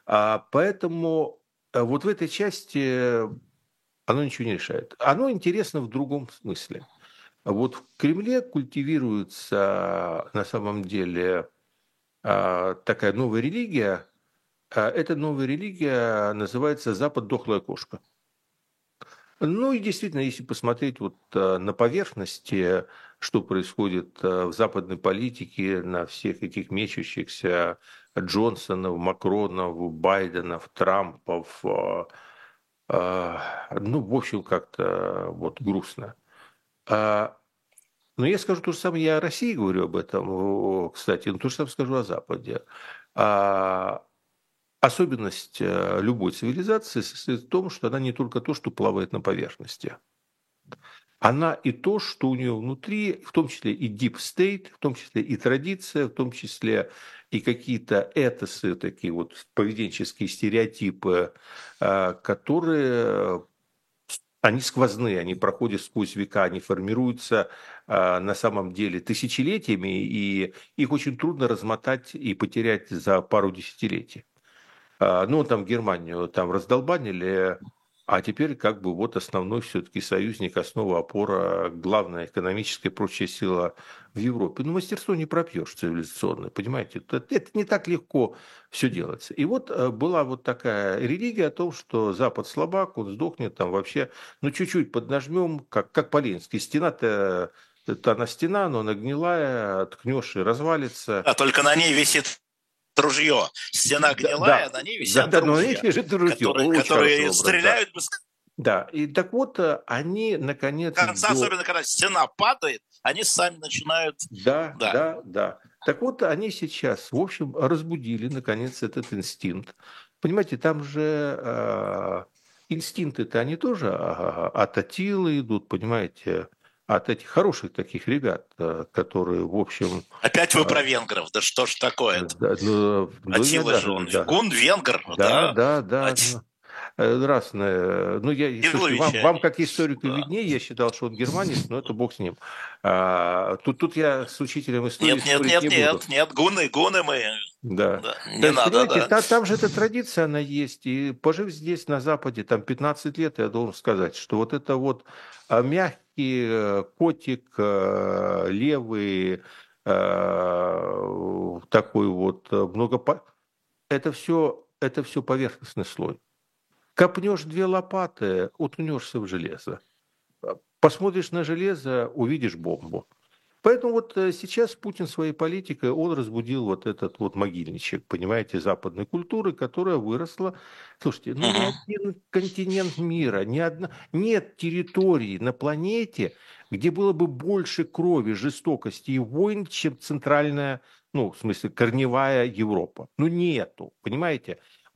Поэтому вот в этой части оно ничего не решает. Оно интересно в другом смысле. Вот в Кремле культивируется на самом деле такая новая религия. Эта новая религия называется «Запад – дохлая кошка». Ну и действительно, если посмотреть вот на поверхности, что происходит в западной политике, на всех этих мечущихся Джонсонов, Макронов, Байденов, Трампов, ну, в общем, как-то вот грустно. Но я скажу то же самое, я о России говорю об этом, кстати, но то же самое скажу о Западе. Особенность любой цивилизации состоит в том, что она не только то, что плавает на поверхности. Она и то, что у нее внутри, в том числе и deep state, в том числе и традиция, в том числе и какие-то этосы, такие вот поведенческие стереотипы, которые они сквозные, они проходят сквозь века, они формируются на самом деле тысячелетиями, и их очень трудно размотать и потерять за пару десятилетий. Ну, там Германию там раздолбанили, а теперь как бы вот основной все-таки союзник, основа, опора, главная экономическая и прочая сила в Европе. Ну, мастерство не пропьешь цивилизационное, понимаете? Это не так легко все делается. И вот была вот такая религия о том, что Запад слабак, он сдохнет там вообще, ну, чуть-чуть поднажмем, как по-ленински. Стена-то, это она стена, но она гнилая, ткнешь и развалится. А только на ней висит ружье. Стена гнилая, на ней висят но на ней лежит ружье. которые стреляют без Да, и так вот они, наконец... конца, особенно когда стена падает, они сами начинают... Да. Так вот, они сейчас, в общем, разбудили, наконец, этот инстинкт. Понимаете, там же инстинкты-то, они тоже от Атилы идут, понимаете, от этих хороших таких ребят, которые, в общем... Опять вы про венгров, да что ж такое-то? Атила же он гун, венгр, да. Разное. Ну, слушайте, вам как историку виднее, я считал, что он германец, но это бог с ним. Тут я с учителем истории спорить не буду. Нет, гуны мы. Да. Не надо, понимаете, там же эта традиция, она есть. И пожив здесь, на Западе, там 15 лет, я должен сказать, что вот это вот мягкий котик, левый, такой вот это все поверхностный слой. Копнешь 2 лопаты, уткнешься в железо. Посмотришь на железо, увидишь бомбу. Поэтому вот сейчас Путин своей политикой, он разбудил вот этот вот могильничек, понимаете, западной культуры, которая выросла. Слушайте, ну ни один континент мира, нет территории на планете, где было бы больше крови, жестокости и войн, чем центральная, ну, в смысле, корневая Европа. Ну, нету, понимаете?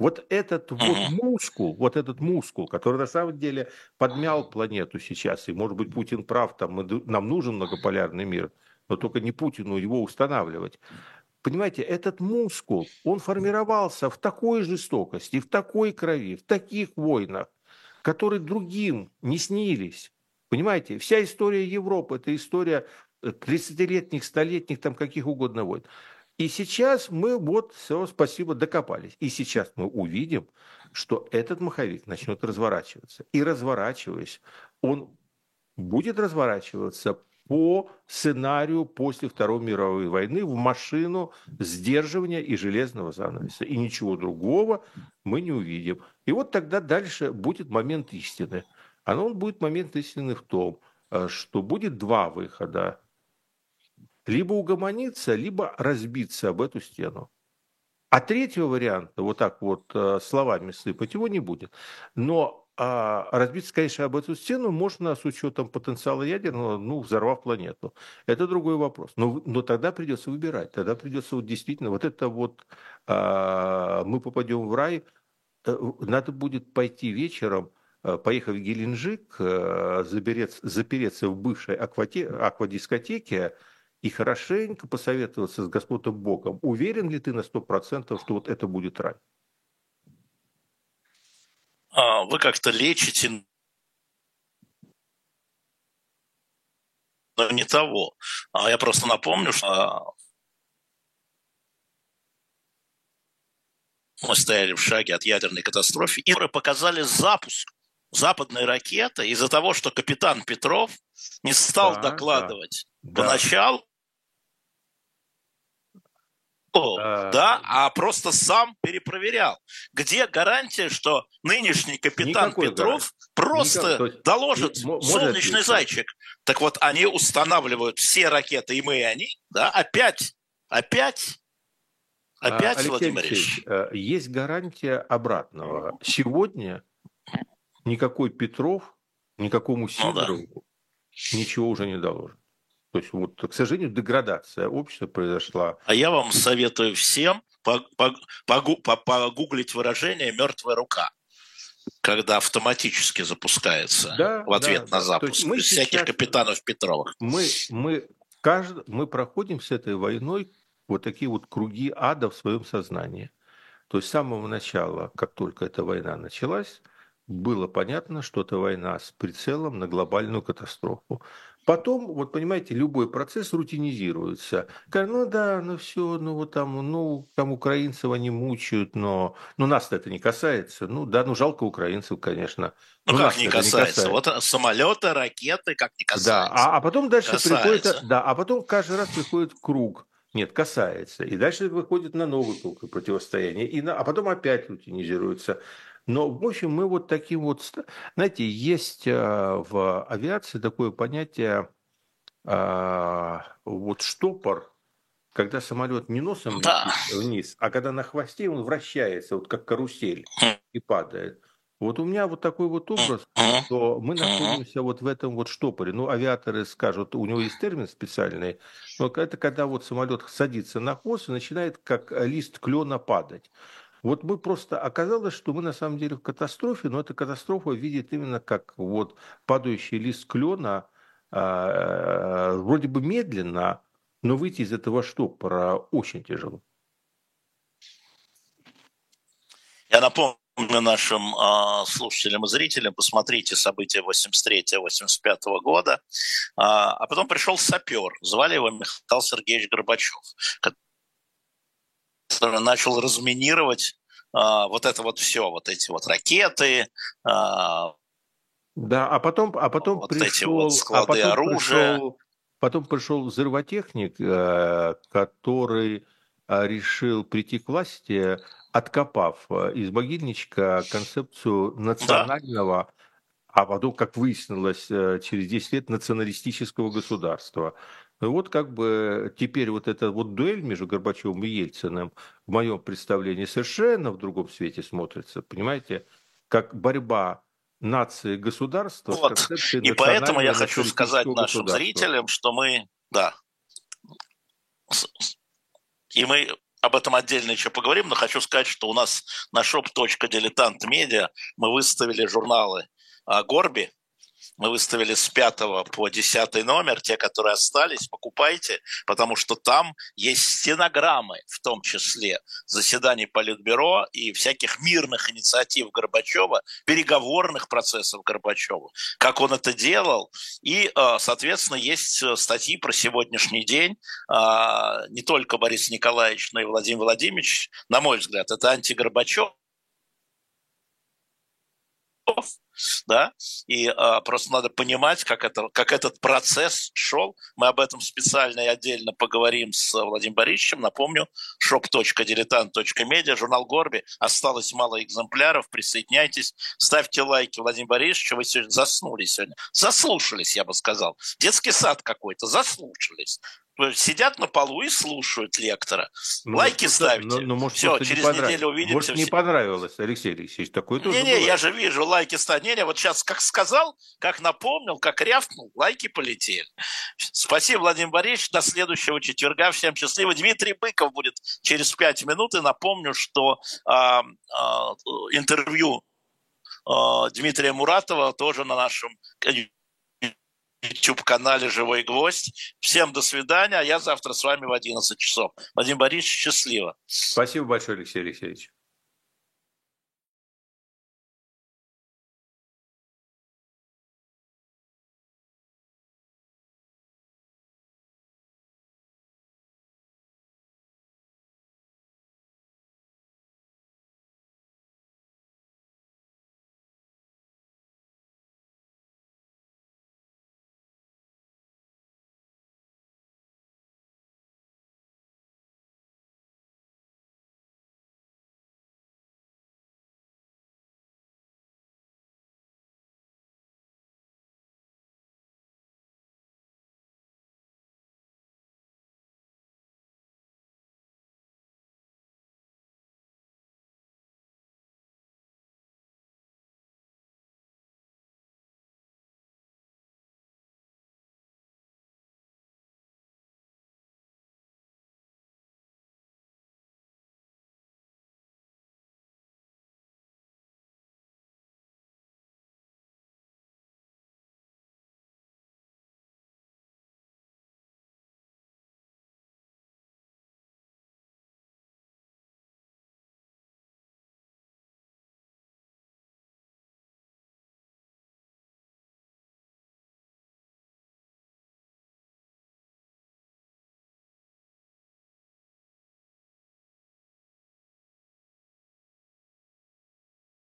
Вот этот вот этот мускул, который на самом деле подмял планету сейчас, и, может быть, Путин прав, там, нам нужен многополярный мир, но только не Путину его устанавливать. Понимаете, этот мускул, он формировался в такой жестокости, в такой крови, в таких войнах, которые другим не снились. Понимаете, вся история Европы – это история 30-летних, 100-летних, там каких угодно войн. И сейчас мы вот, все, спасибо, докопались. И сейчас мы увидим, что этот маховик начнет разворачиваться. И разворачиваясь, он будет разворачиваться по сценарию после Второй мировой войны в машину сдерживания и железного занавеса. И ничего другого мы не увидим. И вот тогда дальше будет момент истины. А он будет момент истины в том, что будет два выхода. Либо угомониться, либо разбиться об эту стену. А третьего варианта, вот так вот словами сыпать, его не будет. Но разбиться, конечно, об эту стену можно с учетом потенциала ядерного, взорвав планету. Это другой вопрос. Но тогда придется выбирать. Тогда придется вот действительно, вот это вот мы попадем в рай, надо будет пойти вечером, поехав в Геленджик, запереться в бывшей аквадискотеке, и хорошенько посоветоваться с Господом Богом. Уверен ли ты на 100%, что вот это будет рай? Вы как-то лечите, но не того. Я просто напомню, что мы стояли в шаге от ядерной катастрофы, и показали запуск западной ракеты из-за того, что капитан Петров не стал докладывать поначалу, а просто сам перепроверял. Где гарантия, что нынешний капитан Петров просто доложит солнечный зайчик? Так вот, они устанавливают все ракеты, и мы, и они, да, опять, Алексей Владимир Ильич. Есть гарантия обратного. Сегодня никакой Петров, никакому Сидорову ничего уже не доложит. То есть, вот, к сожалению, деградация общества произошла. А я вам советую всем погуглить выражение «мертвая рука», когда автоматически запускается в ответ на запуск. Без всяких капитанов Петровых. Мы проходим с этой войной вот такие вот круги ада в своем сознании. То есть с самого начала, как только эта война началась, было понятно, что это война с прицелом на глобальную катастрофу. Потом, вот понимаете, любой процесс рутинизируется. Все, там украинцев они мучают, но нас-то это не касается. Жалко украинцев, конечно. Как не касается? Вот самолеты, ракеты, как не касается. Да, а потом дальше приходит, а потом каждый раз приходит круг. Нет, касается. И дальше выходит на новый круг противостояния. А потом опять рутинизируется. Но, в общем, мы вот таким вот... Знаете, есть в авиации такое понятие вот штопор, когда самолет не носом летит вниз, а когда на хвосте он вращается, вот как карусель, и падает. Вот у меня вот такой вот образ, что мы находимся вот в этом вот штопоре. Авиаторы скажут, у него есть термин специальный, но это когда вот самолет садится на хвост и начинает как лист клена падать. Вот мы просто оказалось, что мы на самом деле в катастрофе, но эта катастрофа видит именно как вот падающий лист клена, вроде бы медленно, но выйти из этого штопора очень тяжело. Я напомню нашим слушателям и зрителям, посмотрите события 83-85 года. А потом пришел сапер, звали его Михаил Сергеевич Горбачев, который начал разминировать вот это вот все, вот эти вот ракеты. А потом вот пришел, эти вот склады оружия. Потом пришел взрывотехник, который решил прийти к власти, откопав из могильничка концепцию национального, а потом, как выяснилось, через 10 лет националистического государства. Вот как бы теперь вот эта вот дуэль между Горбачевым и Ельциным в моем представлении совершенно в другом свете смотрится. Понимаете, как борьба нации и государства. Вот. И поэтому я хочу сказать нашим зрителям, что мы, об этом отдельно еще поговорим, но хочу сказать, что у нас на shop.diletant.media мы выставили журналы Горби. Мы выставили с 5 по 10 номер, те, которые остались, покупайте, потому что там есть стенограммы, в том числе заседаний Политбюро и всяких мирных инициатив Горбачева, переговорных процессов Горбачева, как он это делал. И, соответственно, есть статьи про сегодняшний день. Не только Борис Николаевич, но и Владимир Владимирович, на мой взгляд, это антигорбачев. Да, и просто надо понимать, как этот процесс шел. Мы об этом специально и отдельно поговорим с Владимиром Борисовичем. Напомню, shop.diletant.media, журнал Горби. Осталось мало экземпляров, присоединяйтесь, ставьте лайки. Владимир Борисович, вы сегодня заснули сегодня. Заслушались, я бы сказал. Детский сад какой-то, заслушались. Сидят на полу и слушают лектора. Лайки ставьте. Может, все, через неделю увидимся. Может, не понравилось, Алексей Алексеевич, такое тоже Не-не, бывает. я же вижу, лайки ставьте. Не-не, вот сейчас как сказал, как напомнил, как рявкнул, лайки полетели. Спасибо, Владимир Борисович. До следующего четверга. Всем счастливо. Дмитрий Быков будет через 5 минут. И напомню, что интервью Дмитрия Муратова тоже на нашем YouTube-канале «Живой гвоздь». Всем до свидания. А я завтра с вами в 11 часов. Владимир Борисович, счастливо. Спасибо большое, Алексей Алексеевич.